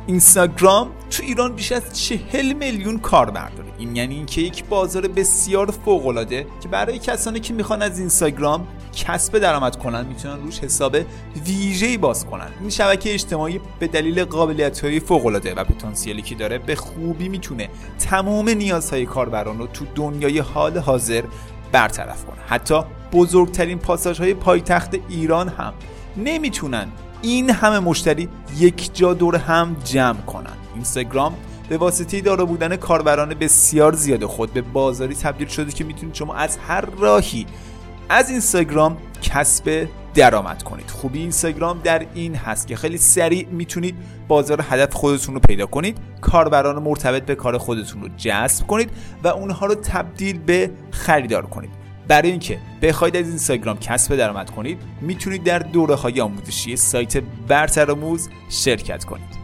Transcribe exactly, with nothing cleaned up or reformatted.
اینستاگرام تو ایران بیش از چهل میلیون کاربر داره. این یعنی اینکه یک بازار بسیار فوق‌العاده که برای کسانی که میخوان از اینستاگرام کسب درآمد کنن میتونن روش حساب ویژه‌ای باز کنن. این شبکه اجتماعی به دلیل قابلیت‌های فوق‌العاده و پتانسیلی که داره به خوبی میتونه تمام نیازهای کاربران رو تو دنیای حال حاضر برطرف کنه. حتی بزرگترین پاساژهای پایتخت ایران هم نمیتونن این همه مشتری یک جا دور هم جمع کنن. اینستاگرام به واسطه دارا بودن کاربران بسیار زیاد خود به بازاری تبدیل شده که میتونید شما از هر راهی از اینستاگرام کسب درآمد کنید. خوبی اینستاگرام در این هست که خیلی سریع میتونید بازار هدف خودتون رو پیدا کنید، کاربران مرتبط به کار خودتون رو جذب کنید و اونها رو تبدیل به خریدار کنید. برای اینکه بخواید از اینستاگرام کسب درآمد کنید میتونید در دوره‌های آموزشی سایت برترآموز شرکت کنید.